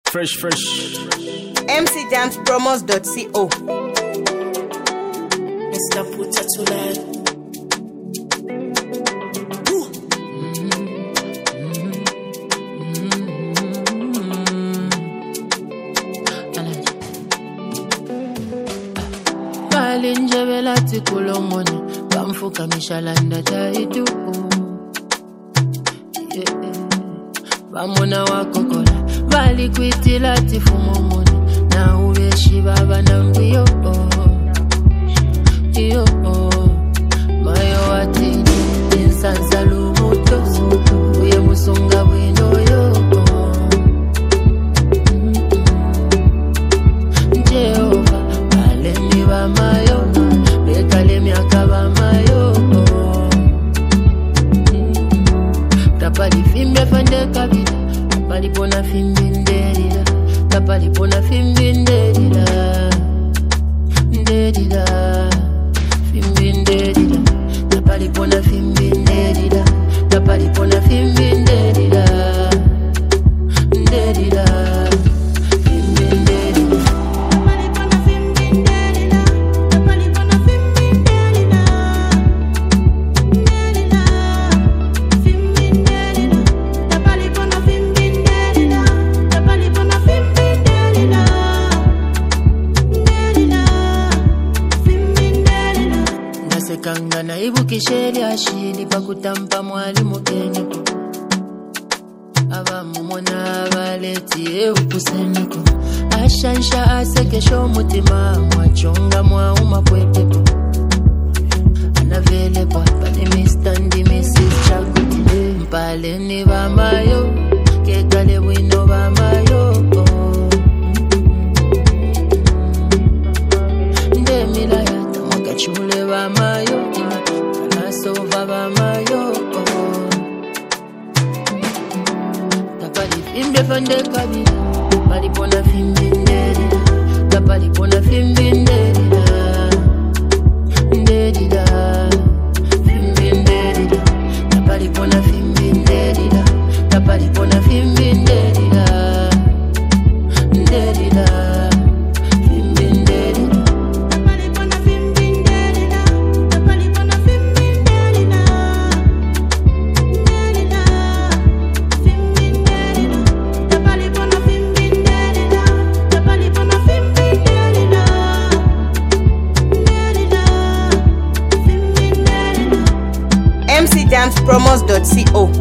Fresh. mcjamspromos.co. Mr. Puta tonight. Balinjebelati kulomoni bamfuka mishalanda taitu bamona wakokola bali kwitilati fumomoni na ubeshi baba nambiyo iyo mayo wati insanza lumuto uye musunga bwinoyo Jehova alemi bamayo bekalemi akaba mayo tapali fimbe fande kabila tapali pona fimbe nderila tapali pona fimbe nderila fimbe nderila tapali pona fimbe nderila tapali pona fimbe nderila Kanga na ibukisheli ashili pakutampa mwalimu kenyeko abamumona baleti ukuseneko ashansha asekesho mutima mwachonga mwauma kwetepo anavele kwa pale mistandi Mrs. Chaguti mpale ni bamayo kekale wino bamayo ndemila yata mwakachule bamayo Sova bamayo tapali fimbe fande kabila tapali pona fimbe nderila tapali pona fimbe nderila fimbe nderila tapali pona fimbe nderila tapali pona fimbe nderila mcjamspromos.co.